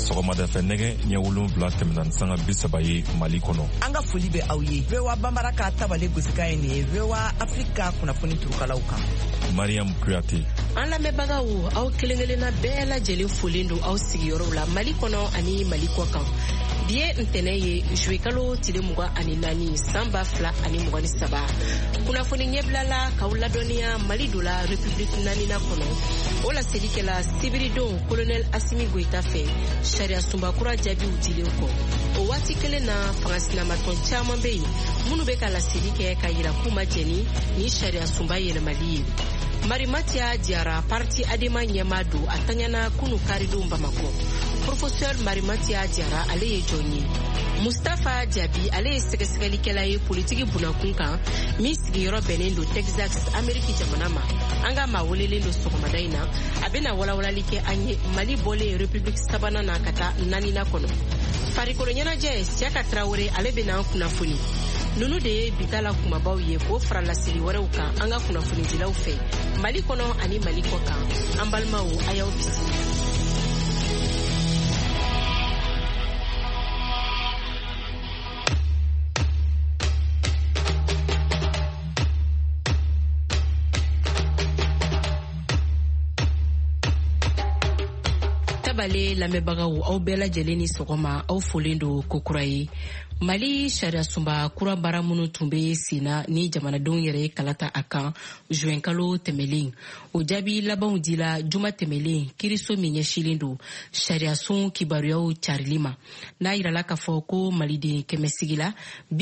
sɔgɔmada fɛ nɛgɛ ɲɛ 7 tɛmɛna sanga 30 ye Mali kɔnɔ. An ka foli bɛ aw ye. VOA Bambara ka tabale gosika ye nin ye VOA Afrika kunnafoni turukalaw kan. Mariam Kuyate. An lamɛnbagaw aw kelenkelenna bɛɛ lajɛlen folen don aw sigiyɔrɔw la Mali kɔnɔ ani Mali kɔ kan. Bi ye ntɛnɛ ye juwe kalo tile 24 san 2023. Kunnafoni ɲɛbilala k'aw ladɔnniya Mali do la République 4nan kɔnɔ. O laselikɛla sibiridon Colonel Assimi Goïta fɛ sariya sunbakura jaabiw dilen kɔ. O waati kelen na fangasinamatɔn caman bɛ yen minnu bɛ ka laseli kɛ ka yira k'u ma jɛni ni sariya sunba yɛlɛmali ye. Marimatia Diarra parti Adema ɲɛma don a taɲana kunu karidon Bamako. Professeur Marimatia Diarra ale ye jɔn ye. Mustafa Diaby ale ye sɛgɛsɛgɛlikɛla ye politiki bunakun kan min sigiyɔrɔ bɛnnen don Texas Ameriki jamana ma. An ka maa welelen don sɔgɔmada in na a bɛna walawalali kɛ an ye Mali bɔlen République 3nan na ka taa 4nan kɔnɔ. Farikolo ɲɛnajɛ Siaka Traoré ale bɛna an kunnafoni. Nunu de ye bitala kumabaw ye k'o fara laseli wɛrɛw kan an ka kunnafonidilaw fɛ Mali kɔnɔ ani Mali kɔ kan. An balimaw a y'aw bisimila. Tabale lamɛnbagaw aw bɛɛ lajɛlen ni sɔgɔma aw folen don kokura ye. Mali sariya sunba kura bara minnu tun bɛ senna ni jamanadenw yɛrɛ ye kalata a kan juin kalo tɛmɛlen. O jaabi labanw dila juma tɛmɛlen kiriso min ɲɛsilen don sariya sun kibaruyaw carili ma. N'a yirala k'a fɔ ko maliden 100 la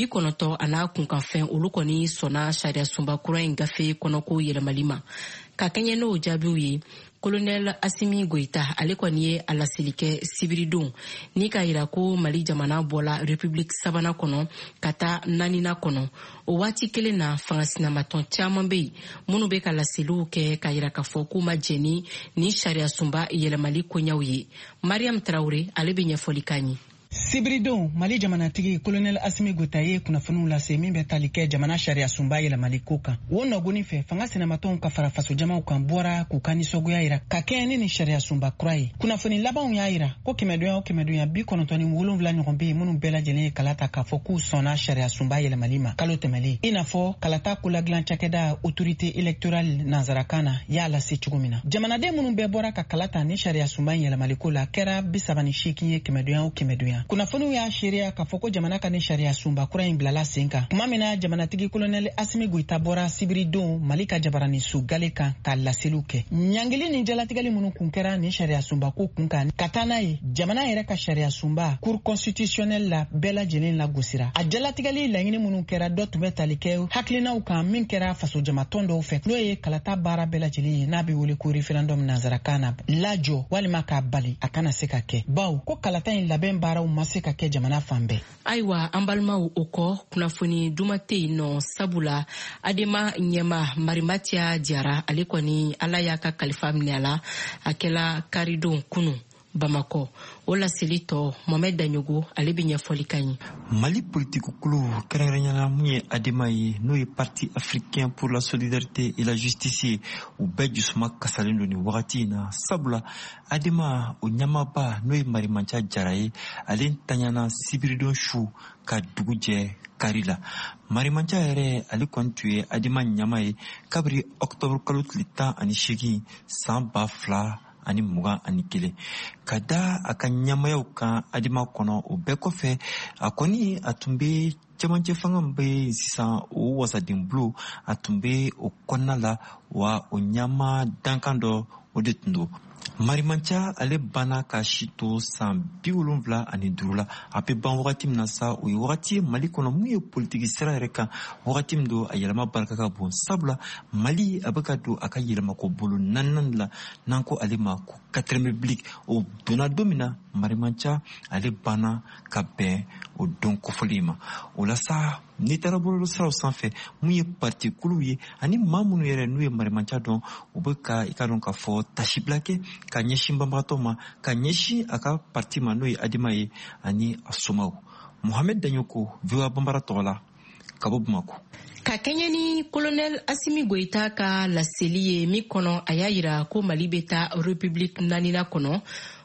90 a n'a kunkanfɛn olu kɔni sɔnna sariya sunba kura in gafe kɔnɔko yɛlɛmali ma. Ka kɛɲɛ n'o jaabiw ye Colonel Assimi Goïta ale kɔni ye a laseli kɛ sibiridon ni ka yira ko Mali jamana bɔla République 3nan kɔnɔ ka taa 4nan kɔnɔ. O waati kelen na fangasinamatɔn caman bɛ yen minnu bɛ ka laseliw kɛ ka yira k'a fɔ k'u ma jɛni ni sariya sunba yɛlɛmali koɲaw ye. Mariam Traoré ale bɛ ɲɛfɔli k'an ye. Sibiridon Mali jamanatigi Colonel Assimi Goïta ye kunnafoniw lase min bɛ tali kɛ jamana sariya sunba yɛlɛmali ko kan. O nɔgɔnin fɛ fanga sinamatɔnw ka fara faso jamaw kan bɔra k'u ka nisɔngoya yira ka kɛɲɛ ni sariya sunba kura ye. Kunnafoni labanw y'a yira ko 100 o 100 97 ɲɔgɔn bɛ yen minnu bɛɛ lajɛlen ye kala ta k'a fɔ k'u sɔnna sariya sunba yɛlɛmali ma kalo tɛmɛlen. I n'a fɔ kalata koladilan cakɛda autorité électorale nanzarakan na y'a lase cogo min na. Jamanaden minnu bɛɛ bɔra ka kala ta ni sariya sunba yɛlɛmali ko la kɛra 38 ye 100 o 100. Kunnafoniw y'a seereya k'a fɔ ko jamana ka ni sariya sunba kura in bilala sen kan. Tuma min na jamanatigi Colonel Assimi Goïta bɔra sibiridon Mali ka jabarani su gale kan ka laseliw kɛ. Ɲangili ni jalatigɛli minnu kun kɛra ni sariya sunba ko kun kan ka taa n'a ye jamana yɛrɛ ka sariya sunba cour constitutionnelle la bɛɛ lajɛlen lagosira. A jalatigɛli laɲini minnu kɛra dɔ tun bɛ tali kɛ hakilinaw kan min kɛra faso jamatɔn dɔw fɛ n'o ye kalata baara bɛɛ lajɛlen ye n'a bɛ wele ko référendum nanzarakan na lajɔ walima k'a bali a kana se ka kɛ. Bawo ko kalata in labɛn baaraw ma se ka kɛ jamana fan bɛɛ. Ayiwa an balimaw o kɔ kunnafoni duman tɛ yen nɔ sabula Adema ɲɛma Marimatia Diarra ale kɔni ala y'a ka kalifa minɛ a la a kɛla karidon kunu Bamako. O laseli tɔ Mohamed Danyogo ale bɛ ɲɛfɔli ka ɲi. Mali politique kulu kɛrɛnkɛrɛnyala mun ye Adema ye n'o ye Parti africain pour la solidarité et la justice ye u bɛɛ jusuma kasalen don ni wagati in na sabula Adema o ɲamaba n'o ye Marimatia Diarra ye ale tanyana sibiridon su ka dugu jɛ kari la. Marimatia yɛrɛ ale kɔni tun ye Adema ɲama ye kabiri octobre kalo tile 18 san 2021 ka da a ka ɲamayaw kan Adema kɔnɔ. O bɛɛ kɔfɛ a kɔni a tun bɛ cɛmancɛ fanga bɛ sisan o wasaden bulu a tun bɛ o kɔnɔna la wa o ɲama dankan dɔ o de tun don. Marimatia ale banna ka si to san 75 la a bɛ ban wagati min na sa o ye wagati ye Mali kɔnɔ mun ye politiki sira yɛrɛ kan wagati min don a yɛlɛma barika ka bon sabula Mali a bɛ ka don a ka yɛlɛmako bolo 4nan la n'an ko ale ma ko 4ème république. O donna don min na Marimatia ale banna ka bɛn o don kofɔli ma. O la sa n'i taara bɔlɔlɔ siraw sanfɛ mun ye parti kuluw ye ani maa minnu yɛrɛ n'u ye Marimatia dɔn u bɛ ka i ka dɔn k'a fɔ tasibila kɛ ka ɲɛsin banbagatɔ ma ka ɲɛsin a ka parti ma n'o ye Adema ye ani a somaw. Mohamed Danyogo VOA Bambara tɔgɔ la ka bɔ Bamako. Ka kɛɲɛ ni Colonel Assimi Goïta ka laseli ye min kɔnɔ a y'a yira ko Mali bɛ taa République 4nan kɔnɔ.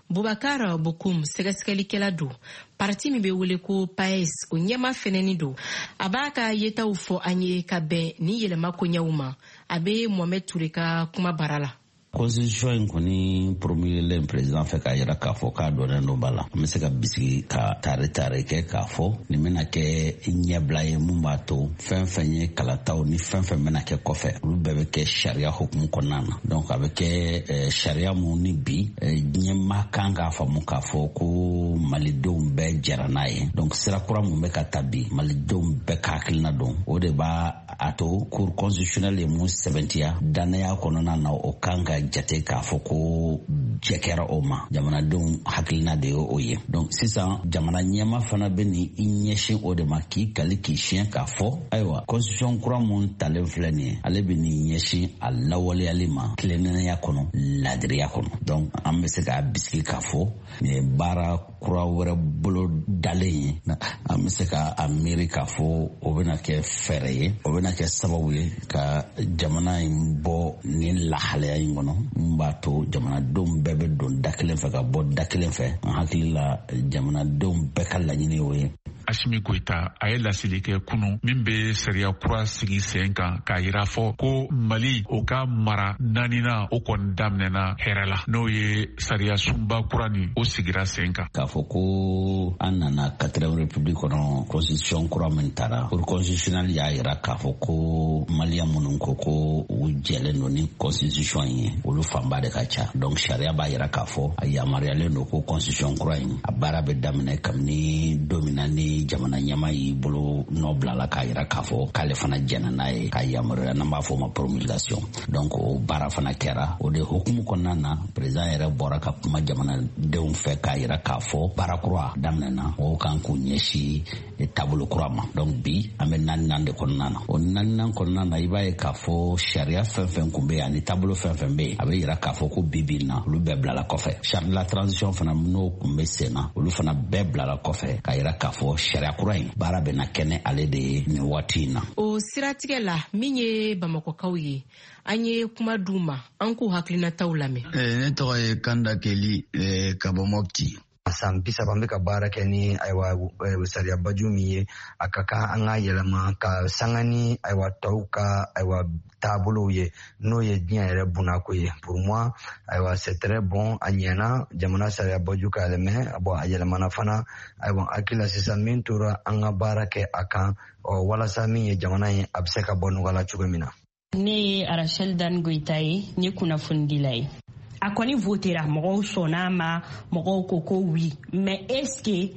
Boubacar Bokoum sɛgɛsɛgɛlikɛla don parti min bɛ wele ko PAES o ɲɛma fɛnɛni don a b'a ka yetaw fɔ an ye ka bɛn ni yɛlɛma koɲɛw ma a bɛ Mohamed Touré ka kuma bara la. Constitution in kɔni promulgué président fɛ k'a yira k'a fɔ k'a dɔnnen don ba la an bɛ se ka bisigi ka tare kɛ k'a fɔ nin bɛna kɛ ɲɛbila ye mun b'a to fɛn fɛn ye kalataw ni fɛn fɛn bɛna kɛ kɔfɛ olu bɛɛ bɛ kɛ sariya hukumu kɔnɔna na donc a bɛ kɛ sariya mun ni bi ɲɛma kan k'a faamu k'a fɔ ko malidenw bɛɛ jɛra n'a ye donc sira kura mun bɛ ka ta bi malidenw bɛɛ ka hakilina dɔn o de b'a a to cour constitutionnelle ye mun sɛbɛntiya danaya kɔnɔna na o kan ka jate k'a fɔ ko jɛ kɛra o ma jamanadenw hakilina de ye o ye donc sisan jamana ɲɛma fana bɛ ni i ɲɛsin o de ma k'i kali k'i siɲɛ k'a fɔ ayiwa constitution kura mun talen filɛ nin ye ale bɛ ni ɲɛsin a lawaleyali ma tilennenya kɔnɔ ladiriya kɔnɔ donc an bɛ se k'a bisigi k'a fɔ nin ye baara kura wɛrɛ bolo dalen ye an bɛ se k'a miiri k'a fɔ o bɛna kɛ fɛɛrɛ ye o bɛna kɛ sababu ye ka jamana in bɔ ni lahalaya in kɔnɔ mun b'a to jamanadenw bɛɛ bɛ don da kelen fɛ ka bɔ da kelen fɛ an hakili la jamanadenw bɛɛ ka laɲini y'o ye. Assimi Goïta a ye laseli kɛ kunu min bɛ sariya kura sigi sen kan k'a yira fɔ ko Mali o ka mara naaninan o kɔni daminɛna hɛrɛ la n'o ye sariya sunba kura nin o sigira sen kan. K'a fɔ ko an nana 4e république kɔnɔ constitution kura min taara cour constitutionnelle y'a yira k'a fɔ ko maliyɛn minnu ko u jɛlen don ni constitution ye olu fanba de ka ca donc sariya b'a yira k'a fɔ a yamaruyalen don ko constitution kura in a baara bɛ daminɛ kabini don min na ni jamana ɲɛma y'i bolo nɔ bilala k'a yira k'a fɔ k'ale fana jɛna n'a ye k'a yamaruya n'an b'a fɔ o ma promulgation donc o baara fana kɛra o de hukumu kɔnɔna na président yɛrɛ bɔra ka kuma jamanadenw fɛ k'a yira k'a fɔ baara kura daminɛna o kan k'u ɲɛsin taabolo kura ma donc bi an bɛ naaninan de kɔnɔna na o naaninan kɔnɔna na i b'a ye k'a fɔ sariya fɛn fɛn kun bɛ yen ani taabolo fɛn fɛn bɛ yen a bɛ yira k'a fɔ ko bi na olu bɛɛ bilala kɔfɛ charte de la transition fana n'o kun bɛ sen na olu fana bɛɛ bilala kɔfɛ k'a yira k'a fɔ sariya kura in baara bɛ na kɛnɛ ale de ye nin waati in na. O siratigɛ la min ye bamakɔkaw ye an ye kuma d'u ma an k'u hakilinataw lamɛn. Ne tɔgɔ ye Kanda Keli ka bɔ Mopti. San 30 an bɛ ka baara kɛ ni sariya baju min ye a ka kan an ka yɛlɛma ka sanga ni tɔw ka taabolow ye n'o ye diɲɛ yɛrɛ bunako ye pour moi c'est très bon a ɲɛna jamana sariya baju ka yɛlɛmɛ a yɛlɛmana fana hakili la sisan min tora an ka baara kɛ a kan walasa min ye jamana ye a bɛ se ka bɔ nɔgɔya la cogo min na. Ne ye Arachel Dan Goïta ye ne kunnafonidila ye. A kɔni votera mɔgɔw sɔnna ma mɔgɔw ko ko oui mais est-ce que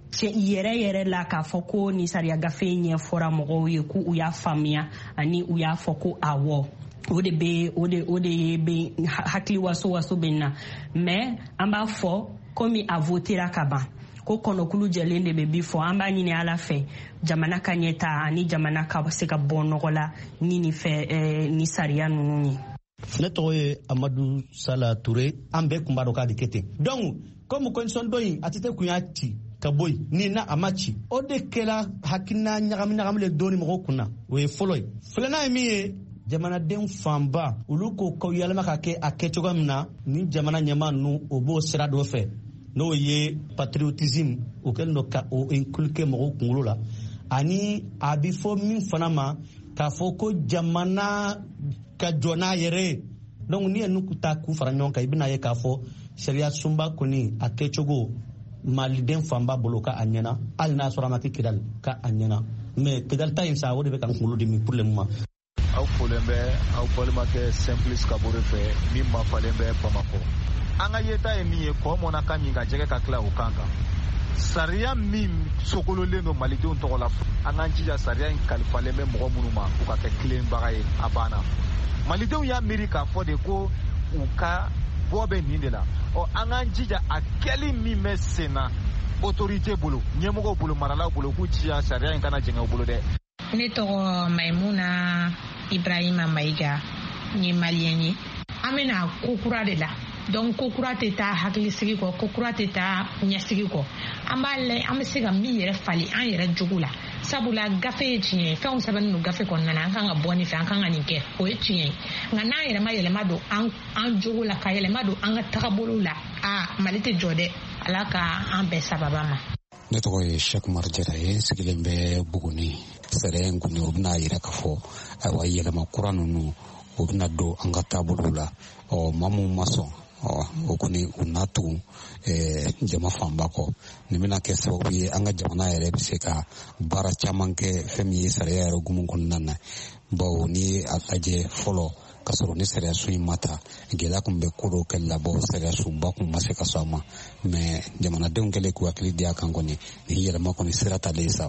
yɛrɛ la k'a fɔ ko ni sariya gafe ɲɛfɔra mɔgɔw ye ko u y'a faamuya ani u y'a fɔ ko awɔ o de bɛ hakili waso bɛ na mais an b'a fɔ komi a votera ka ban ko kɔnɔkulu jɛlen de bɛ bi fɔ an b'a ɲini Ala fɛ jamana ka ɲɛta ani jamana ka se ka bɔ nɔgɔ la ni sariya ninnu ye. Ne tɔgɔ ye Amadu Sala Touré an bɛɛ kun b'a dɔn k'a de kɛ ten donc comme condition dɔ in a tɛ kun y'a ci ka bɔ yen ni na a ma ci o de kɛra hakilina ɲagami le dɔɔni mɔgɔw kunna o ye fɔlɔ ye filanan ye min ye jamanaden fanba olu ko ka yɛlɛma ka kɛ a kɛcogo min na ni jamana ɲɛmaa ninnu o b'o sira dɔ fɛ n'o ye patriotisme o kɛlen don ka o inculquer mɔgɔw kunkolo la ani a bɛ fɔ min fana ma k'a fɔ ko jamana ka jɔ n'a yɛrɛ ye donc ni ye n'u ta k'u fara ɲɔgɔn kan i bɛna ye k'a fɔ sariya sunba kɔni a kɛcogo maliden fanba bolo ka a ɲɛna hali n'a sɔrɔ a ma kɛ Kidali ka a ɲɛna mais Kidali ta in sa o de bɛ ka n kunkolo dimi pour le moment. Aw folen bɛ aw balimakɛ Simplice Kabore fɛ min ma falen bɛ Bamakɔ. An ka yeta ye min ye kɔ mɔna ka min ka jɛgɛ ka tila o kan kan. Sariya min sokololen don malidenw tɔgɔ la an k'an jija sariya in kalifalen bɛ mɔgɔ minnu ma u ka kɛ tilenbaga ye a banna. Malidenw y'a miiri k'a fɔ de ko u ka bɔ bɛ nin de la an k'an jija a kɛli min bɛ sen na autorité bolo ɲɛmɔgɔw bolo maralaw bolo k'u ciya sariya in kana jɛngɛ u bolo dɛ. Ne tɔgɔ Maimuna Ibrahima Mayiga n ye maliyɛn ye an bɛna ko kura de la donc ko kura tɛ taa hakilisigi kɔ ko kura tɛ taa ɲɛsigi kɔ an b'a lajɛ an bɛ se ka min yɛrɛ fali an yɛrɛ jogo la sabula gafe ye tiɲɛ ye fɛnw sɛbɛnnen don gafe kɔnɔna na an kan ka bɔ nin fɛ an kan ka nin kɛ o ye tiɲɛ ye nka n'an yɛlɛma don an jogo la ka yɛlɛma don an ka tagabolo la Mali tɛ jɔ dɛ, Ala ka an bɛɛ sababa ma. Ne tɔgɔ ye Sheikh Umar Jara ye, sigilen bɛ Buguni. Sariya in kɔni o bɛna yira k'a fɔ ayiwa yɛlɛma kura ninnu o bɛna don an ka taabolow la. Maa mun ma sɔn o kɔni u n'a tugu jama fanba kɔ. Nin bɛna kɛ sababu ye an ka jamana yɛrɛ bɛ se ka baara caman kɛ fɛn min ye sariya yɛrɛ hukumu kɔnɔna na. Bawo ni a lajɛ fɔlɔ ka sɔrɔ ni sariya sun in ma ta, gɛlɛya kun bɛ ko dɔw kɛli la, bawo sariya sunba kun ma se ka sɔn a ma. Mais jamanadenw kɛlen k'u hakili di a kan kɔni, nin yɛlɛma kɔni sira talen sa.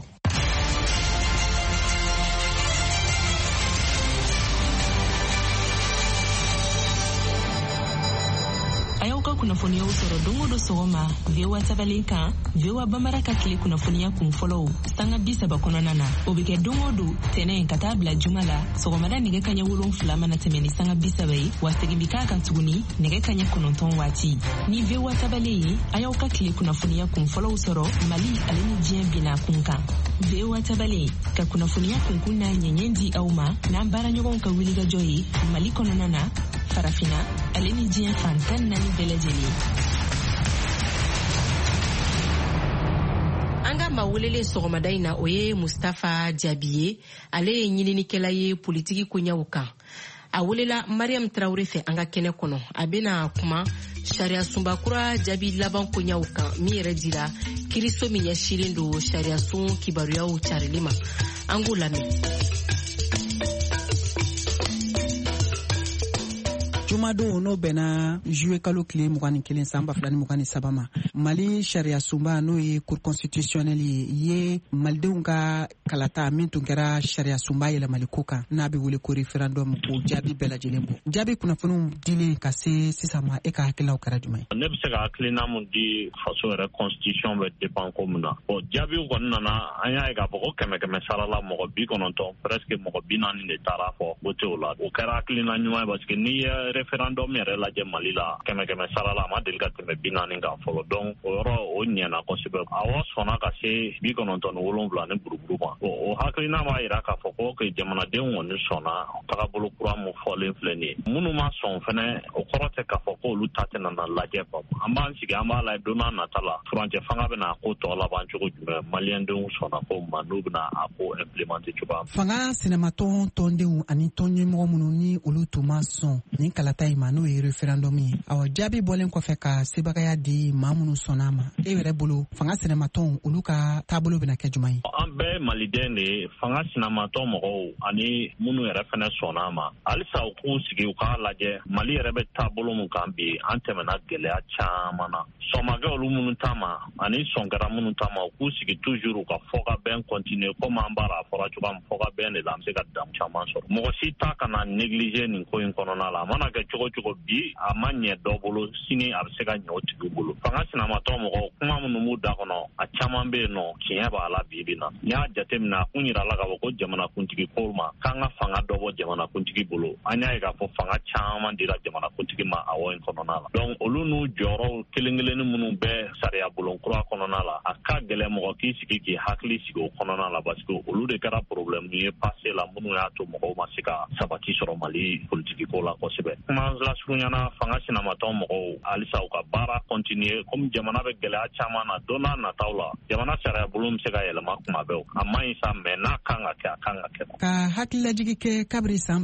Kunnafoniyaw sɔrɔ don o don sɔgɔma VOA tabalen kan VOA Bambara ka tile kunnafoniya kun fɔlɔw sanga 30 kɔnɔna na. O bɛ kɛ don o don tɛnɛn ka taa bila juma la sɔgɔmada nɛgɛ kaɲɛ 7 mana tɛmɛ ni sanga 30 ye, wa segin bi k'a kan tuguni nɛgɛ kaɲɛ 9 waati. Ni VOA tabalen ye a y'aw ka tile kunnafoniya kun fɔlɔw sɔrɔ Mali ale ni diɲɛ bina kun kan. VOA tabalen ka kunnafoniya kunkun n'a ɲɛɲɛ di aw ma n'an baaraɲɔgɔnw ka wulikajɔ ye Mali kɔnɔna na, farafina ale ni diɲɛ fan 14 bɛɛ lajɛlen. An ka maa welelen sɔgɔmada in na o ye Mustafa Jabi ye. Ale ye ɲininikɛla ye politiki koɲɛw kan. A welela Mariam Traoré fɛ an ka kɛnɛ kɔnɔ. A bɛna kuma sariya sunba kura jaabi laban koɲɛw kan min yɛrɛ dira kiiriso min ɲɛsilen don sariya sun kibaruyaw carili ma. An k'o lamɛn. Jumadon n'o bɛnna juillet kalo tile 21 san 2023 ma. Mali sariya sunba n'o ye cour constitutionnelle ye malidenw ka kalata min tun kɛra sariya sunba yɛlɛmali ko kan n'a bɛ wele ko référendum o jaabi bɛɛ lajɛlen bɔ. Jaabi kunnafoniw dilen ka se sisan ma e ka hakililaw kɛra jumɛn ye? Ne bɛ se ka hakilina mun di faso yɛrɛ constitution bɛ dépend ko mun na. Bon jaabiw kɔni nana an y'a ye k'a fɔ ko 100 sara la mɔgɔ 90 presque mɔgɔ 40 de taara fɔ vote o la. O kɛra hakilina ɲuman ye parce que n'i ye référendum yɛrɛ lajɛ Mali la 100 sara la a ma deli ka tɛmɛ 40 kan fɔlɔ. Donc o yɔrɔ o ɲɛna kosɛbɛ. Awɔ sɔnna ka se 97 ni buruburu ma. O hakilina b'a yira k'a fɔ ko jamanadenw kɔni sɔnna tagabolo kura mun fɔlen filɛ nin ye. Minnu ma sɔn fɛnɛ o kɔrɔ tɛ k'a fɔ ko olu ta tɛna na lajɛ quoi. An b'an sigi an b'a lajɛ don n'a nata la furancɛ fanga bɛna a ko tɔ laban cogo jumɛn maliyɛndenw sɔnna ko ma n'u bɛna a ko implémenter cogoya min. Fanga sinamatɔn tɔndenw ani tɔnɲɛmɔgɔ minnu ni olu tun ma sɔn nin kalata in ma n'o ye référendum ye. Awɔ jaabi bɔlen kɔfɛ ka sebagaya di maa minnu sɔnna ma. E yɛrɛ bolo fanga sinamatɔn olu ka taabolo bɛna kɛ jumɛn ye? An bɛɛ maliden de fanga sinamatɔn mɔgɔw ani minnu yɛrɛ fɛnɛ sɔnna ma. Halisa u k'u sigi u k'a lajɛ Mali yɛrɛ bɛ taabolo min kan bi an tɛmɛna gɛlɛya caman na. Sɔnmakɛ olu minnu ta ma ani sɔnkɛra minnu ta ma u k'u sigi toujours u ka fɔ ka bɛn continuer comme an b'a fɔra cogoya min fɔ ka bɛn de la an bɛ se ka damu caman sɔrɔ. Mɔgɔ si ta kana négliger nin ko in kɔnɔna la. A mana kɛ cogo cogo bi a ma ɲɛ dɔ bolo sini a bɛ se ka ɲɛ o tigi bolo. Fanga sinamatɔn mɔgɔw kuma minnu b'u da kɔnɔ a caman bɛ yen nɔ tiɲɛ b'a la bi bi na. N'i y'a jateminɛ a kun yira la k'a fɔ ko jamanakuntigi ko ma k'an ka fanga dɔ bɔ jamanakuntigi bolo. An y'a ye k'a fɔ fanga caman dira jamanakuntigi ma awɔ in kɔnɔna la. Donc olu n'u jɔyɔrɔw kelen-kelenni minnu bɛ sariya bulon kura kɔnɔna la a ka gɛlɛn mɔgɔ k'i sigi k'i hakili sigi o kɔnɔna la parce que olu de kɛra problème ye passé la minnu y'a to mɔgɔw ma se ka sabati sɔrɔ Mali politique ko la kosɛbɛ. Kuma lasurunyana fanga sinamatɔn mɔgɔw halisa u ka baara continuer comme jamana bɛ gɛlɛya caman na don n'a nataw la jamana sariya bolo bɛ se ka yɛlɛma kuma bɛɛ a ma ɲi sa mais n'a kan ka kɛ a kan ka kɛ. Ka hakililajigi kɛ kabiri san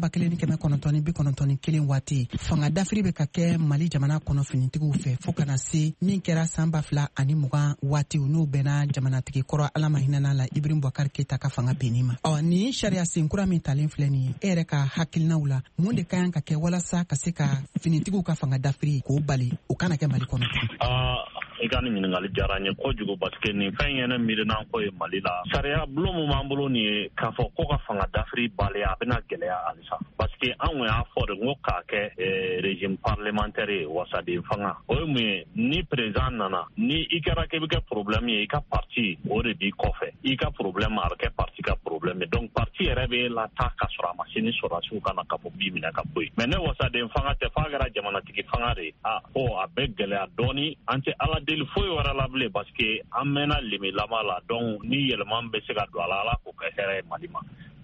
1991 waati fanga dafiri bɛ ka kɛ Mali jamana kɔnɔ finitigiw fɛ fo kana se min kɛra san 2020 waati n'o bɛnna jamanatigi kɔrɔ Ala ma hinɛna la Ibrahim Boubacar Keita ka fanga benni ma. Ni sariya senkura min talen filɛ nin ye e yɛrɛ ka hakilinaw la mun de ka kan ka kɛ walasa ka se ka finitigiw ka fanga dafiri k'o bali o kana kɛ Mali kɔnɔ? I ka nin ɲininkali diyara n ye kojugu parce que nin fɛn ye ne miirina ko ye Mali la. Sariya bulon min b'an bolo nin ye k'a fɔ ko ka fanga dafiri bali a bɛna gɛlɛya halisa parce que an kun y'a fɔ de n ko k'a kɛ régime parlementaire ye wasaden fanga. O ye mun ye ni président nana ni i kɛra k'i bɛ kɛ problème ye i ka parti o de b'i kɔfɛ i ka problème a bɛ kɛ parti ka problème ye donc parti yɛrɛ bɛ la taa ka sɔrɔ a ma se ni sɔrɔdasiw kana ka fɔ b'i minɛ ka bɔ yen mais ne wasaden fanga tɛ f'a kɛra jamanatigi fanga de a bɛ gɛlɛya dɔɔni an tɛ ala deli foyi wɛrɛ la bilen parce que an mɛnna lemilama la donc ni yɛlɛma bɛ se ka don a la ala k'o kɛ hɛrɛ ye Mali ma.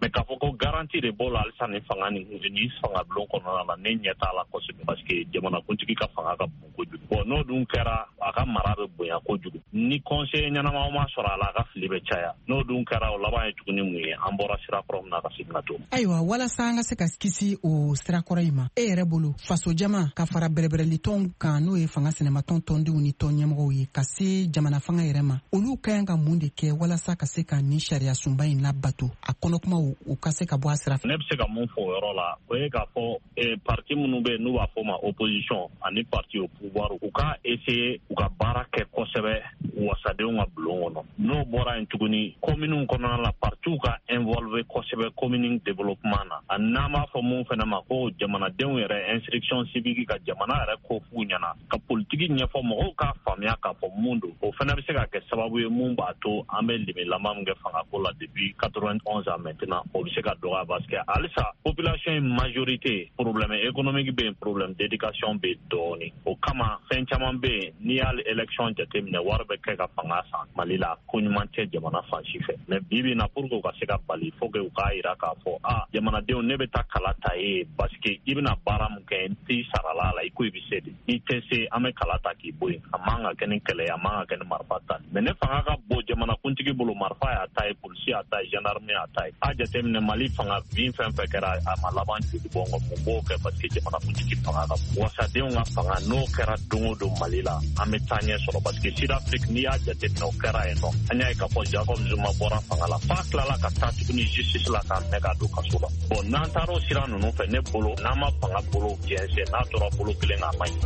mais k'a fɔ ko garanti de b'o la halisa ni fanga ni fanga bulon kɔnɔna la ne ɲɛ t'a la kosɛbɛ parce que jamanakuntigi ka fanga ka bon kojugu. Bon n'o dun kɛra a ka mara bɛ bonya kojugu. Ni conseiller ɲɛnamaw ma sɔrɔ a la a ka fili bɛ caya. N'o dun kɛra o laban ye tuguni mun ye an bɔra sira kɔrɔ min na ka segin ka to. Ayiwa walasa an ka se ka kisi o sira kɔrɔ in ma e yɛrɛ bolo faso jama ka fara bɛrɛbɛrɛlitɔnw kan n'o ye fanga sɛnɛmatɔn tɔndenw ni tɔn ɲɛmɔgɔw ye ka se jamana fanga yɛrɛ ma olu ka kan ka mun de kɛ walasa ka se ka nin sariya sunba in labato a kɔnɔkumaw u ka se ka bɔ a sira fɛ. Ne bɛ se ka mun fɔ o yɔrɔ la o ye k'a fɔ parti minnu bɛ yen n'u b'a fɔ ma opposition ani parti au pouvoir u ka essayer u ka baara kɛ kosɛbɛ wasadenw ka bulon kɔnɔ n'o bɔra yen tuguni communes kɔnɔna la partis ka involver kosɛbɛ commune développement na a n'an b'a fɔ mun fana ma ko jamanadenw yɛrɛ instruction civique ka jamana yɛrɛ ko f'u ɲɛna ka politiki ɲɛfɔ mɔgɔw k'a faamuya k'a fɔ mun don o fana bɛ se ka kɛ sababu ye mun b'a to an bɛ limilama min kɛ fangako la depuis 91 ans maintenant o bɛ se ka dɔgɔya parce que halisa population in majorité problème économique bɛ yen problème d'éducation bɛ yen dɔɔni o kama fɛn caman bɛ yen n'i y'ale élection jateminɛ wari bɛ kɛ ka fanga san Mali la ko ɲuman tɛ jamana fan si fɛ mais bi bi in na pour que u ka se ka bali faut que u k'a jira k'a fɔ jamanadenw ne bɛ taa kala ta ye parce que i bɛna baara min kɛ n t'i sarala la i ko i bɛ se de n'i tɛ se an bɛ kala ta k'i bɔ yen a man ka kɛ ni kɛlɛ a man ka kɛ ni marifa ta mais ne fanga ka bɔ jamanakuntigi bolo marifa y'a ta ye polisi y'a ta ye gendarme y'a ta ye a jateminɛ Mali fanga bin fɛn fɛn kɛra a ma laban joli bɔ mun b'o kɛ parce que jamanakuntigi fanga ka bon wasadenw ka fanga n'o kɛra don o don Mali la an bɛ taa ɲɛ sɔrɔ parce que Sud-Afrique n'i y'a jateminɛ o kɛra yen nɔ an y'a ye k'a fɔ Jacob Zuma bɔra fanga la f'a tilala ka taa tuguni justice la k'a minɛ k'a don kaso la bon n'an taara o sira ninnu fɛ ne bolo n'an ma fanga bolo jɛnsɛn n'a tora bolo kelen k'a man ɲi.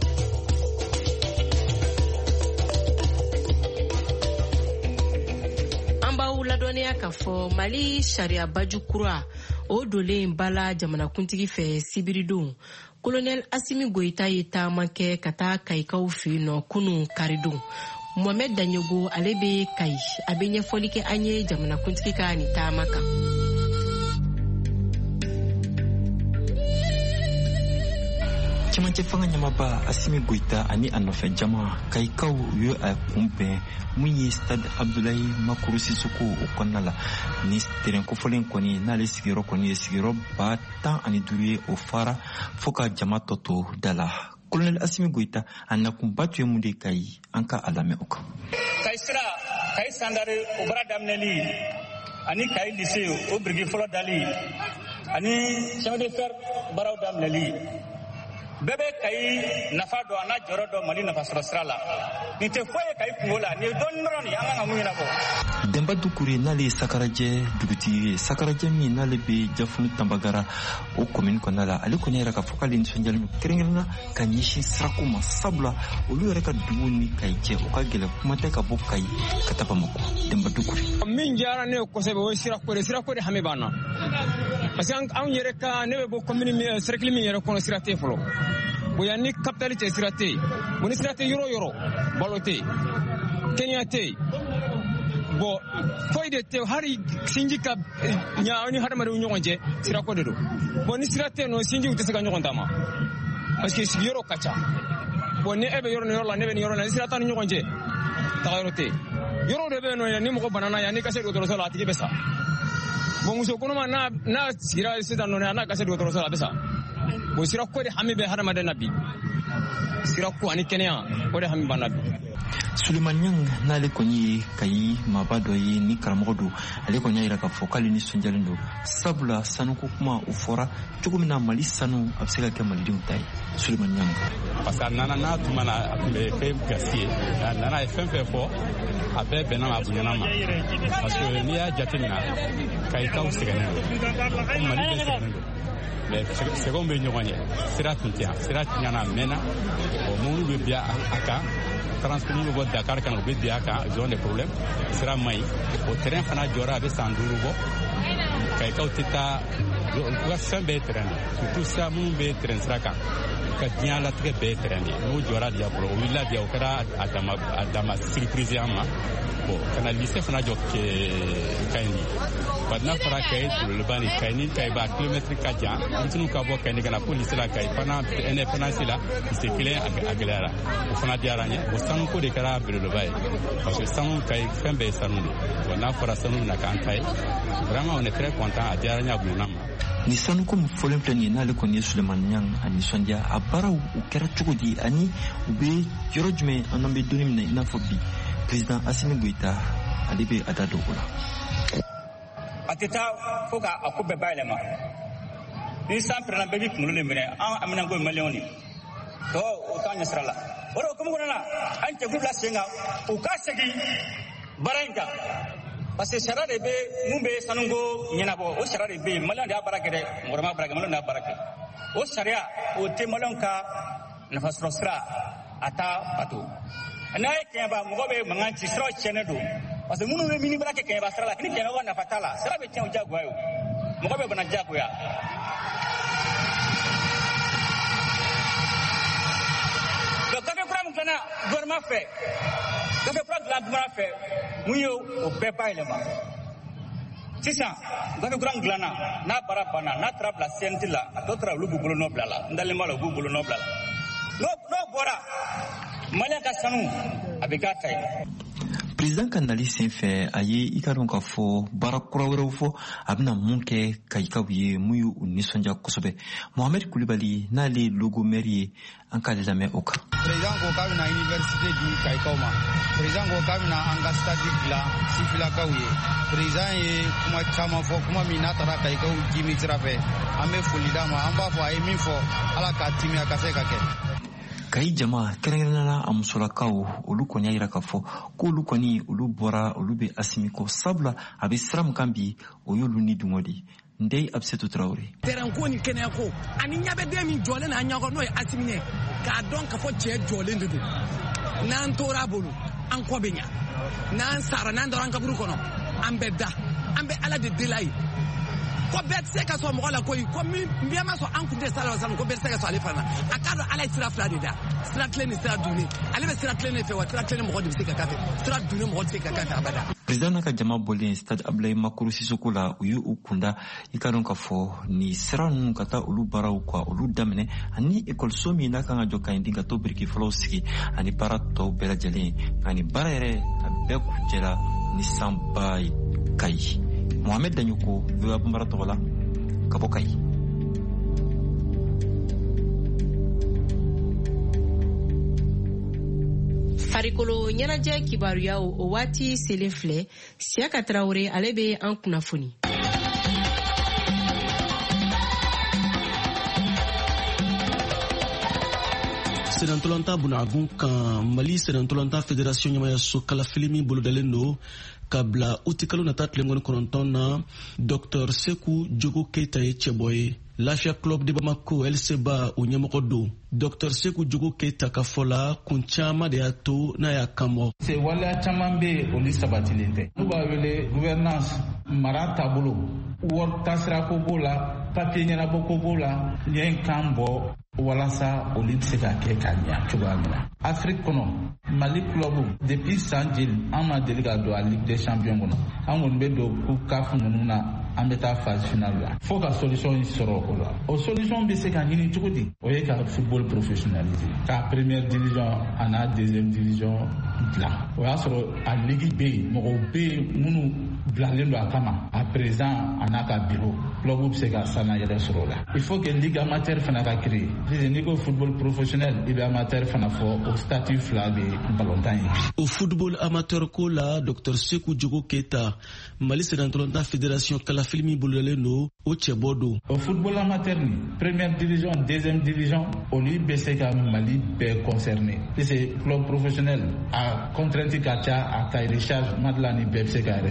An b'aw ladɔnniya k'a fɔ Mali sariyabaju kura o dolen bala jamanakuntigi fɛ sibiridon Colonel Assimi Goïta ye taama kɛ ka taa Kayikaw fɛ yen nɔ kunun karidon Mohamed Danyogo ale bɛ Kayi a bɛ ɲɛfɔli kɛ an ye jamanakuntigi ka nin taama kan. cɛmancɛ fanga ɲamaba Assimi Goïta ani a nɔfɛ jama Kayikaw u ye a kunbɛn mun ye stade Abdoulaye Makuru Sisoko o kɔnɔna la ni terrain kofɔlen kɔni n'ale sigiyɔrɔ kɔni ye sigiyɔrɔ 15 ye o fara fo ka jama tɔ to da la. Colonel Assimi Goïta a nakunba tun ye mun de Kayi an ka a lamɛn o kan. Kayi sira Kayi sandare o bara daminɛli ani Kayi lycée o biriki fɔlɔ dali ani chemin de fer baraw daminɛli bɛɛ bɛ Kayi nafa dɔn a n'a jɔyɔrɔ dɔn Mali nafasɔrɔ sira la nin tɛ foyi ye Kayi kungo la nin ye dɔɔni dɔrɔn de an kan ka mun ɲɛnabɔ. Demba Dukure n'ale ye Sakarajɛ dugutigi ye Sakarajɛ min n'ale bɛ Jafunu Tambagara o commune kɔnɔna la ale kɔni yɛrɛ k'a fɔ k'ale nisɔndiyalen don kɛrɛnkɛrɛnna ka ɲɛsin sirako ma sabula olu yɛrɛ ka dugu ni Kayi cɛ o ka gɛlɛn kuma tɛ ka bɔ Kayi ka taa Bamako. Demba Dukure min diyara ne ye kosɛbɛ o ye sirako de hami b'an na parce que anw yɛrɛ ka ne bɛ bɔ commune min cercle min yɛrɛ kɔnɔ sira tɛ fɔlɔ bonya ni capitale tɛ sira tɛ bon ni sira tɛ yɔrɔ yɔrɔ balo tɛ Kenya tɛ bon foyi de tɛ hali sinji ka ɲa ni hadamadenw ɲɔgɔn cɛ sirako de don bon ni sira tɛ no sinjiw tɛ se ka ɲɔgɔn taama parce que sigiyɔrɔ ka ca bon ni e bɛ yɔrɔ ni yɔrɔ la ne bɛ ni yɔrɔ la ni sira t'a ni ɲɔgɔn cɛ tagayɔrɔ tɛ yɔrɔ de bɛ yen nɔ ni mɔgɔ banana yan ni ka se dɔgɔtɔrɔso la a tigi bɛ sa bon muso kɔnɔma n'a sigira sisan nɔ n'a ka se dɔgɔtɔrɔso la a bɛ sa bon sirako de hami bɛ hadamaden na bi sirako ani kɛnɛya o de hami b'an na bi. Suleiman Nyang n'ale kɔni ye Kayi maaba dɔ ye ni karamɔgɔ don ale kɔni y'a jira k'a fɔ k'ale nisɔndiyalen don sabula sanuko kuma o fɔra cogo min na Mali sanu a bɛ se ka kɛ malidenw ta ye. Suleiman Nyang parce que a nana n'a tuma na a tun bɛ fɛn gasi ye a nana ye fɛn fɛn fɔ a bɛɛ bɛnna a bonyana ma parce que n'i y'a jateminɛ Kayikaw sɛgɛnnen don Mali bɛɛ sɛgɛnnen don mais sɛgɛnw bɛ ɲɔgɔn ye sira tun tɛ yan sira tiɲɛna a mɛnna bon mobili bɛ bin a kan transport bɛ bɔ Dakar kan u bɛ bin a kan ils ont des problèmes sira man ɲi o terrain fana jɔra a bɛ san 5 bɔ Kayikaw tɛ taa u ka fɛn bɛɛ ye terrain de surtout sa minnu bɛ terrain sira kan ka diɲɛ latigɛ bɛɛ ye terrain de n'o jɔra diya fɔlɔ o wulila diya o kɛra a dama surprise an ma bon kana lycée fana jɔ Kayini n'a fɔra Kayi Sololiba ni Kayini Kayiba kilomètre ka jan denmisɛnninw ka bɔ Kayini ka na fo lycée la Kayi pendant indépendance la lycée kelen a gɛlɛyara o fana diyara n ye o sanuko de kɛra belebeleba ye parce que sanu Kayi fɛn bɛɛ ye sanu de bon n'a fɔra sanu bɛna k'an ta ye vraiment on est très content a diyara n ye a bonyana ma. Ni sanuko min fɔlen filɛ nin ye n'ale kɔni ye Sulemani Ɲang a nisɔndiya a baaraw u kɛra cogo di ani u bɛ yɔrɔ jumɛn an bɛ donni min na i n'a fɔ bi président Assimi Goïta ale bɛ a da don o la. A tɛ taa fo k'a ko bɛɛ bayɛlɛma ni san pɛrɛnna bɛɛ b'i kunkolo de minɛ an amina ko maliyɛnw de tɔ o t'an ɲɛ sira la o de hukumu kɔnɔna na an cɛkulu bila sen kan u ka segin baara in kan parce que sariya de bɛ mun bɛ sanuko ɲɛnabɔ o sariya de bɛ yen maliyɛnw de y'a baara kɛ dɛ mɔgɔ ma baara kɛ maliyɛnw de y'a baara kɛ o sariya o tɛ maliyɛnw ka nafasɔrɔ sira a t'a bato n'a ye kɛɲɛba mɔgɔ bɛ mankan ci siraw tiɲɛnen don parce que minnu bɛ mini baara kɛ kɛɲɛba sira la ni kɛɲɛba nafa t'a la sira bɛ tiɲɛ o diyagoya ye mɔgɔ bɛ bana diyagoya. gafe kura min dilanna gouvernement fɛ gafe kura dilan gouvernement fɛ mun ye o bɛɛ bayɛlɛma sisan gafe kura min dilanna n'a baara banna n'a taara bila CNT la a tɔ tora olu b'u bolo nɔ bila la n dalen b'a la u b'u bolo nɔ bila la n'o bɔra maliyɛn ka sanu a bɛ k'a ta ye. Président ka nali senfɛ a ye i ka dɔn k'a fɔ baara kura wɛrɛw fɔ a bɛna mun kɛ kayikaw ye mun y'u nisɔndiya kosɛbɛ. Mohamed Kulibali n'ale ye logo maire ye an k'ale lamɛn o kan. Président ko k'a bɛna université di kayikaw ma. Président ko k'a bɛna an ka stade dilan sifilakaw ye. Président ye kuma caman fɔ kuma min n'a taara kayikaw jimi sira fɛ an bɛ foli d'a ma an b'a fɔ a ye min fɔ ala k'a timiya ka se ka kɛ. Kayi jama kɛrɛnkɛrɛnnenya a musolakaw olu kɔni y'a yira k'a fɔ k'olu kɔni olu bɔra olu bɛ Assimi kɔ sabula a bɛ sira min kan bi o y'olu ni dungɔ de Ndeye Absetou Traoré. Terrain ko ni kɛnɛya ko ani ɲɛbɛden min jɔlen n'a ɲɔgɔn n'o ye Assimi ye k'a dɔn k'a fɔ cɛ jɔlen de don n'an tora a bolo an kɔ bɛ ɲa n'an sara n'an dɔrɔn an kaburu kɔnɔ an bɛ da an bɛ ala de deli a ye. Ko bɛɛ tɛ se ka sɔn mɔgɔ la koyi ko min ma sɔn an kun tɛ sara la ko bɛɛ tɛ se ka sɔn ale fana a k'a dɔn ala ye sira fila de da sira tilen ni sira dunni ale bɛ sira tilen de fɛ wa sira tilen mɔgɔ de bɛ se ka k'a fɛ sira dunni mɔgɔ tɛ se ka k'a fɛ abada. Président n'a ka jama bɔlen stade Abdoulaye Makuru Sisoko la u ye u kunda i ka dɔn k'a fɔ ni sira ninnu ka taa olu baaraw ka olu daminɛ ani ekɔliso min n'a kan ka jɔ ka ɲi ka to biriki fɔlɔw sigi ani baara tɔw bɛɛ lajɛlen nka ni baara yɛrɛ a bɛɛ kuncɛla ni sanba ye Kayi. Mohamed Danyoko VOA Bambara tɔgɔ la ka bɔ Kayi. farikolo ɲɛnajɛ kibaruyaw o waati selen filɛ Siyaka Traoré ale bɛ an kunnafoni. Sɛnɛntɔlɔnta bunakun kan Mali Sɛnɛntɔlɔnta Fédération ɲɛmayaso kalafili min bolodalen don ka bila uti kalo nata tile 9 na Dr Seku Jogo Keita ye cɛbɔ ye. Lafiya Club de Bamako LCBA o ɲɛmɔgɔ don. Dr Seku Jogo Keita ka fɔ la kun caman de y'a to n'a y'a kanbɔ. Se waleya caman bɛ olu sabatilen tɛ. N'u b'a wele gouvernance mara taabolo wari taasira ko b'o la papiye ɲɛnabɔ ko b'o la ɲɛ kan bɔ walasa olu bɛ se ka kɛ ka ɲɛ cogoya min na. Afrique kɔnɔ Mali club depuis san jeli an ma deli ka don a Ligue des Champions kɔnɔ an kɔni bɛ don coupe CAF ninnu na an bɛ taa phase finale la fo ka solution sɔrɔ o la. O solution bɛ se ka ɲini cogo di? O ye ka football professionnalisé ka première division a n'a deuxième division dilan. O y'a sɔrɔ a ligue bɛ yen mɔgɔw bɛ yen minnu bilalen don a kama a président a n'a ka bureau club bɛ se ka sanayɛlɛ sɔrɔ o la. Il faut que ligue amateur fana ka créer. Sisan n'i ko football professionnel i bɛ amateur fana fɔ o statut fila bɛ ballontan ye. O football amateur ko la Dr Seku Jogo Keita Mali Sɛnɛntɔlɔnta Fédération kalafili min bolodalen don o cɛbɔ don. O football amateur ni première division deuxième division olu bɛ se ka Mali bɛɛ concerné. Sisan club professionnel a contrainte ka ca a cahier de charge madela ni bɛɛ bɛ se ka respecter.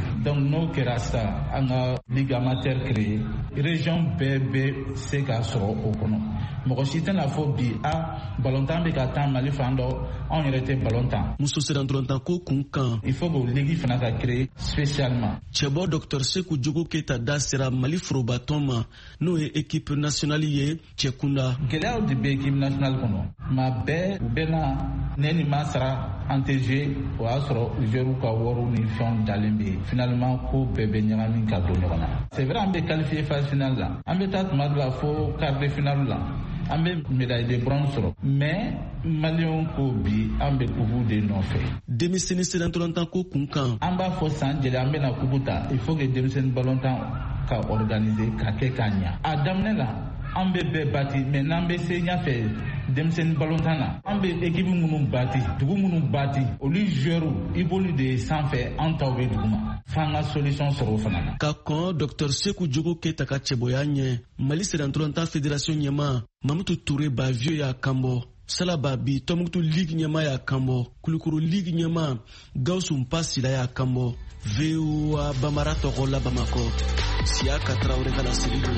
donc n'o kɛra sa an ka ligue amateur créé région bɛɛ bɛ se ka sɔrɔ o kɔnɔ mɔgɔ si tɛna fɔ bi balontan bɛ ka taa Mali fan dɔ anw yɛrɛ tɛ balontan. muso sirandɔrɔntan ko kun kan. il faut que o ligue fana ka créé spécialement. cɛbɔ Dr Seku Jogo Keyita da sera Mali forobatɔn ma n'o ye équipe nationale ye cɛkunda. gɛlɛyaw de bɛ équipe nationale kɔnɔ ma bɛɛ u bɛna ne ni ma sara an tɛ jouer o y'a sɔrɔ joueurs ka wariw ni fɛnw dalen bɛ yen finalement ko bɛɛ bɛ ɲagami ka don ɲɔgɔn na. c'est vrai an bɛ qualifié phase finale la an bɛ taa tuma dɔ la fo quart de finale la an bɛ médaille de bronze sɔrɔ mais maliyɛnw ko bi an bɛ kubu de nɔfɛ. denmisɛnnin sirandɔrɔntan ko kun kan. an b'a fɔ san jɛlen an bɛna kubu ta il faut que denmisɛnnin balontan ka organiser ka kɛ k'a ɲa a daminɛ la an bɛ bɛɛ bati mais n'an bɛ se ɲɛfɛ denmisɛnnin balontan na an bɛ équipe minnu bati dugu minnu bati olu joueurs i b'olu de ye sanfɛ an taw bɛ duguma f'an ka solution sɔrɔ o fana na. ka kɔn Dr Seku Jogo Keyita ka cɛbɔya ɲɛ Mali sirandɔrɔntan fédération ɲɛma Mamutu Touré Bavio y'a kanbɔ Salaba bi Tɔnbukutu ligue ɲɛma y'a kanbɔ Kulukoro ligue ɲɛma Gawusu Mpasila y'a kanbɔ VOA Bambara tɔgɔ la Bamakɔ Siaka Traoré ka laseli don.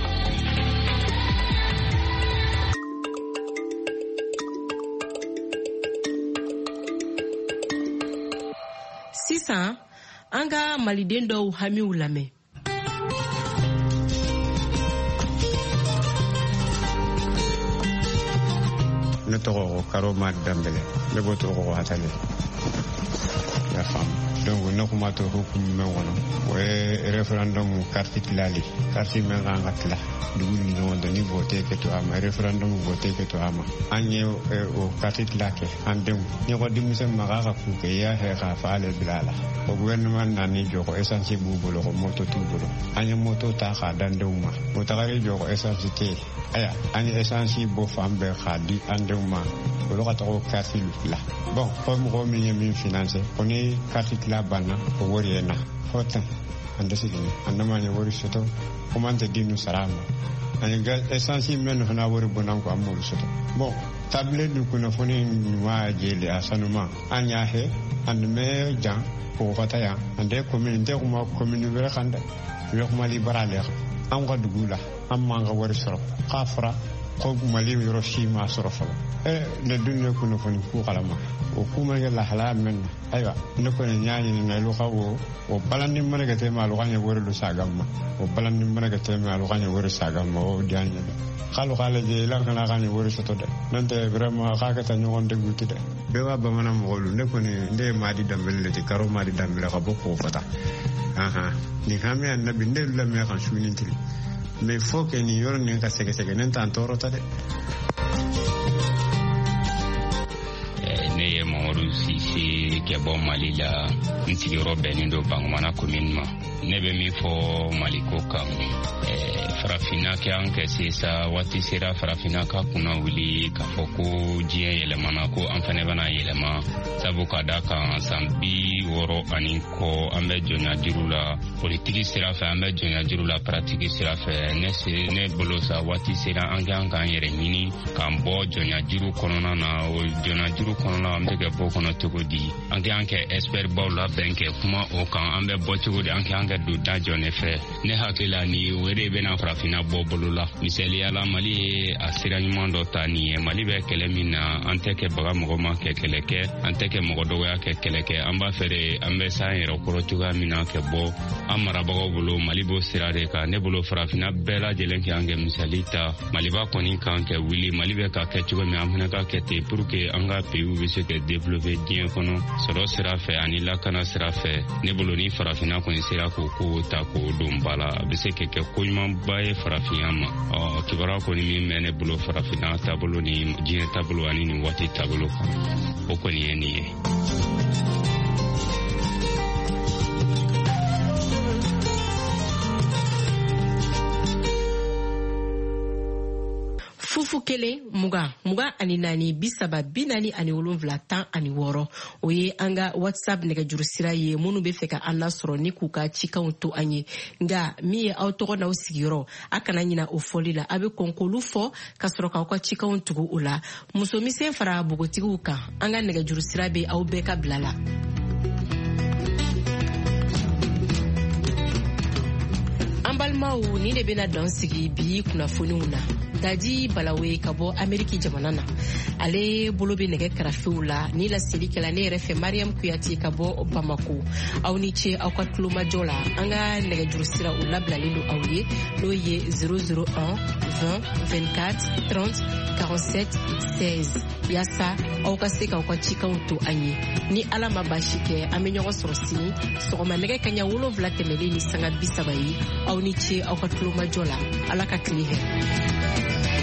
Sisan an ka maliden dɔw hamiw lamɛn. ne tɔgɔ ko Karoma Dambele ne b'o tɔgɔ ko Hatale ya faamu donc ne kuma to hukumu men kɔnɔ o ye référendum carte tilali carte men kan ka tila dugu ni ɲɔgɔn dɔ ni vote kɛ to a ma référendum vote kɛ to a ma an ye o carte tila kɛ an denw ɲɔgɔn denmisɛn ma k'a ka k'u kɛ i y'a hɛ k'a fa ale bila a la o gouvernement nani jɔ ko essence b'u bolo ko moto t'u bolo an ye moto ta k'a dan denw ma o tagari jɔ ko essence tɛ yen aya an ye essence bɔ fan bɛɛ k'a di an denw ma olu ka tɔgɔ carte la bon fɔ mɔgɔ min ye min financé ko ni carte tila banna o wari ye na fɔ tan an tɛ segin an dama ye wari sɔrɔ komi an tɛ di nu sara a ma an ye essence minnu fana wari bɔnna ko an m'olu sɔrɔ bon tabile du kunnafoni ɲuman jeli a sanuma an y'a hɛ an mɛ jan ko ka taa yan an tɛ commune tɛ kuma commune wɛrɛ kan dɛ i bɛ kuma libara le kan an ka dugu la an m'an ka wari sɔrɔ k'a fɔra ko Mali yɔrɔ si ma sɔrɔ fɔlɔ ne dun ye kunnafoni ko kalama o kuma kɛ lahalaya mɛn na ayiwa ne kɔni y'a ɲininka olu ka o balani mana kɛ tema olu ka ɲɛ wari don sagam ma o balani mana kɛ tema olu ka ɲɛ wari sagam ma o diya ɲɛ dɛ k'alu k'ale je ila kana ka ɲɛ wari sɔtɔ dɛ n'o tɛ vraiment k'a kɛ taa ɲɔgɔn deguti dɛ bɛɛ b'a bamanan mɔgɔw lu ne kɔni ne ye Madi Dambele le ti Karo Madi Dambele ka bɔ k'o fata nin hami annabi ne lamɛn kan su ni tiri mais faut que ni yɔrɔ nin ka sɛgɛsɛgɛ ne t'an tɔɔrɔ ta dɛ. ne ye Mamadu Sise kɛ bɔ Mali la n sigiyɔrɔ bɛnnen don Bankumana commune ma ne bɛ min fɔ Mali ko kan farafina kɛ an kɛ sisan waati sera farafina ka kunna wuli k'a fɔ ko diɲɛ yɛlɛmana ko an fana bɛna yɛlɛma sabu ka da kan san 60 ani kɔ an bɛ jɔnya juru la politiki sira fɛ an bɛ jɔnya juru la paratiki sira fɛ ne bolo sa waati sera an kan k'an yɛrɛ ɲini k'an bɔ jɔnya juru kɔnɔna na o jɔnya juru kɔnɔna an bɛ kɛ bɔ kɔnɔ cogo di an k'an kɛ expert baw labɛn kɛ kuma o kan an bɛ bɔ cogo di an k'an kɛ don da jɔ ne fɛ ne hakili la ni o de bɛna farafina bɔ bolo la misaliyala Mali ye a sira ɲuman dɔ ta nin ye Mali bɛ kɛlɛ min na an tɛ kɛ baga mɔgɔ ma kɛ kɛlɛ kɛ an tɛ kɛ mɔgɔ dɔgɔya kɛ kɛlɛ kɛ an b'a fɛ de an bɛ s'an yɛrɛ kɔrɔ cogoya min na kɛ bɔ an marabagaw bolo Mali b'o sira de kan ne bolo farafina bɛɛ lajɛlen k'an kɛ misali ta Maliba kɔni kan kɛ wuli Mali bɛ ka kɛ cogo min an fana ka kɛ ten pour que an ka pays bɛ se ka développer diɲɛ kɔnɔ sɔrɔ sira fɛ ani lakana sira fɛ ne bolo ni farafina kɔni sera k'o ko ta k'o don ba la a bɛ se ka kɛ ko ɲumanba ye farafinya ma kibaruya kɔni min bɛ ne bolo farafina taabolo ni diɲɛ taabolo ani nin waati taabolo kan o kɔni ye nin ye. Fufu kelen mugan ani naani 30 40 ani 7 10 ani 6 o ye an ka WhatsApp nɛgɛjuru sira ye minnu bɛ fɛ ka an lasɔrɔ ni k'u ka cikanw to an ye nka min ye aw tɔgɔ n'aw sigiyɔrɔ a kana ɲina o fɔli la a bɛ kɔn k'olu fɔ ka sɔrɔ k'aw ka cikanw tugu o la musomisɛn fara bogotigiw kan an ka nɛgɛjuru sira bɛ aw bɛɛ ka bila la. an balimaw ni de bena dɔn sigi bi kunnafoniw na. Dadi Balawe ka bɔ Ameriki jamana na. Ale bolo be nɛgɛ karafew la ni laseli kɛla ne yɛrɛ fɛ Mariam Kuyate ka bɔ Bamako. Aw ni ce aw ka tulomajɔ la. An ka nɛgɛjuru sira o labilalen do aw ye n'o ye 001 20 24 30 47 16 yasa aw ka se k'aw ka cikanw to an ye. Ni Ala ma baasi kɛ an be ɲɔgɔn sɔrɔ sini sɔgɔma nɛgɛ kaɲa 7 tɛmɛlen ni sanga 30 ye. Aw ni ce aw ka tulomajɔ la. Ala ka tile hɛrɛ.